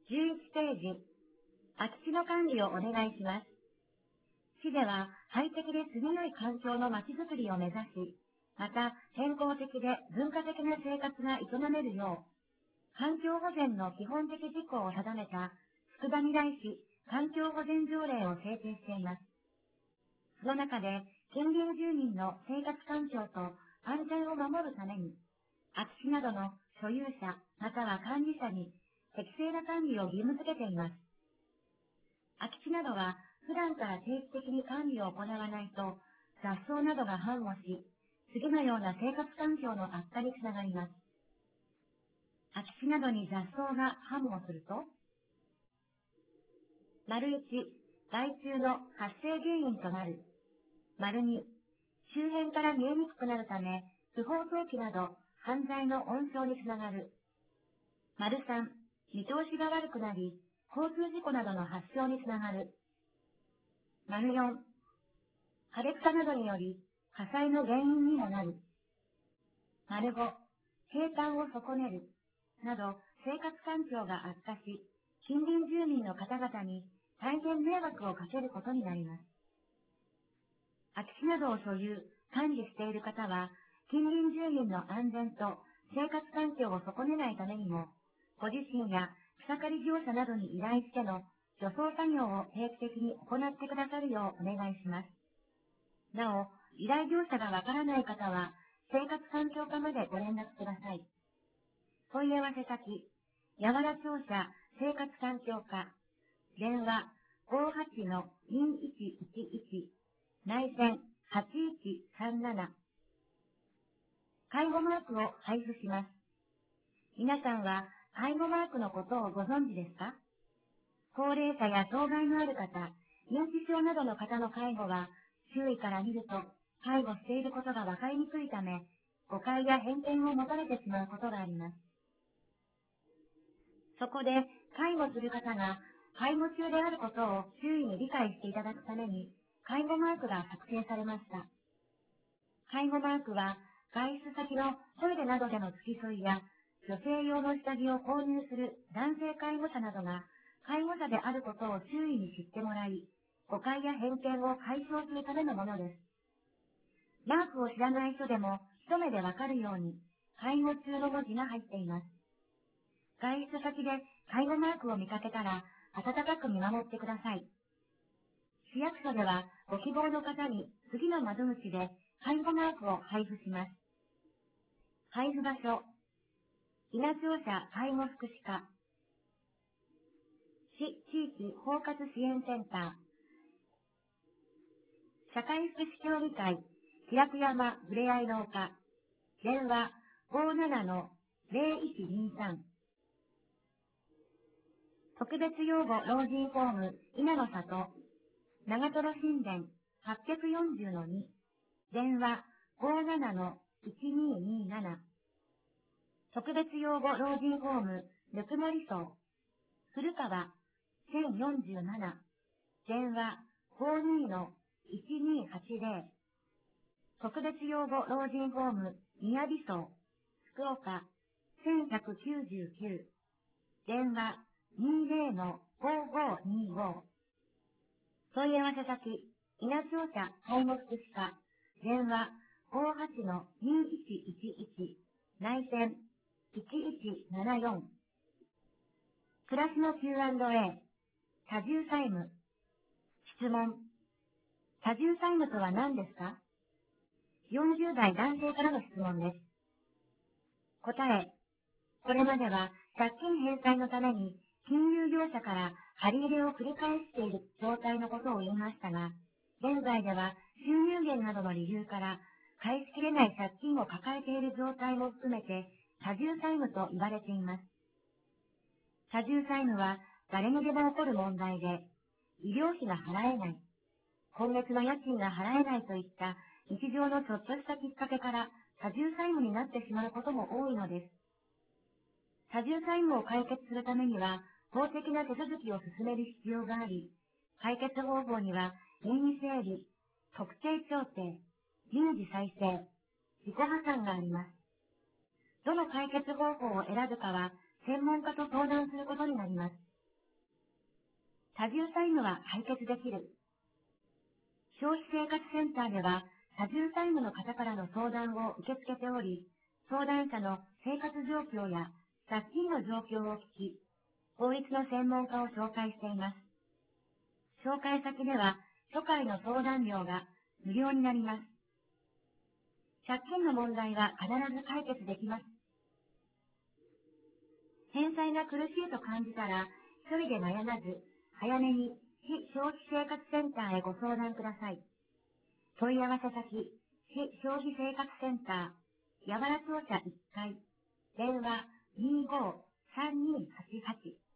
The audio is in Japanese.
11ページ、空き地の管理をお願いします。市では、快適で住みよい環境のまちづくりを目指し、また、健康的で文化的な生活が営めるよう、環境保全の基本的事項を定めた、つくばみらい市環境保全条例を制定しています。その中で、近隣住民の生活環境と安全を守るために、空き地などの所有者または管理者に適正な管理を義務付けています。空き地などは普段から定期的に管理を行わないと雑草などが繁茂し、次のような生活環境の悪化につながります。空き地などに雑草が繁茂すると、丸1、害虫の発生原因となる。丸2、周辺から見えにくくなるため、不法投棄など犯罪の温床につながる。丸3、見通しが悪くなり、交通事故などの発症につながる。丸4、枯れ草などにより火災の原因にもなる。丸5、景観を損ねる。など生活環境が悪化し、近隣住民の方々に大変迷惑をかけることになります。空き地などを所有、管理している方は、近隣住民の安全と生活環境を損ねないためにも、ご自身や草刈り業者などに依頼しての除草作業を定期的に行ってくださるようお願いします。なお、依頼業者がわからない方は、生活環境課までご連絡ください。問い合わせ先、八原庁舎生活環境課、電話58-2111、内線8137。介護マークを配布します。皆さんは介護マークのことをご存知ですか？高齢者や障害のある方、認知症などの方の介護は、周囲から見ると介護していることがわかりにくいため、誤解や偏見を持たれてしまうことがあります。そこで、介護する方が介護中であることを周囲に理解していただくために、介護マークが作成されました。介護マークは、外出先のトイレなどでの付き添いや、女性用の下着を購入する男性介護者などが、介護者であることを周囲に知ってもらい、誤解や偏見を解消するためのものです。マークを知らない人でも一目でわかるように、介護中の文字が入っています。外出先で介護マークを見かけたら、温かく見守ってください。市役所では、ご希望の方に次の窓口で介護マークを配布します。配布場所、稲庁舎介護福祉課、市地域包括支援センター、社会福祉協議会、平久山ふれあい廊下、電話57-0123、特別養護老人ホーム稲の里、長瀞新田840-2、電話57-1227、特別養護老人ホームぬくもり荘、古川1047、電話52-1280、特別養護老人ホーム宮城荘、福岡1199、電話20-5525、問い合わせ先、稲庁舎介護福祉課、電話58-2111、内線1174。暮らしの Q&A、多重債務。質問。多重債務とは何ですか？ 40 代男性からの質問です。答え。これまでは借金返済のために金融業者から借り入れを繰り返している状態のことを言いましたが、現在では収入源などの理由から返しきれない借金を抱えている状態も含めて多重債務と言われています。多重債務は誰にでも起こる問題で、医療費が払えない、今月の家賃が払えないといった日常のちょっとしたきっかけから多重債務になってしまうことも多いのです。多重債務を解決するためには法的な手続きを進める必要があり、解決方法には任意整理、特定調停、民事再生、自己破産があります。どの解決方法を選ぶかは専門家と相談することになります。 多重債務は解決できる。消費生活センターでは、多重債務の方からの相談を受け付けており、相談者の生活状況や借金の状況を聞き、法律の専門家を紹介しています。紹介先では、初回の相談料が無料になります。借金の問題は必ず解決できます。返済が苦しいと感じたら、一人で悩まず、早めに市消費生活センターへご相談ください。問い合わせ先、市消費生活センター、八原庁舎1階、電話25-3288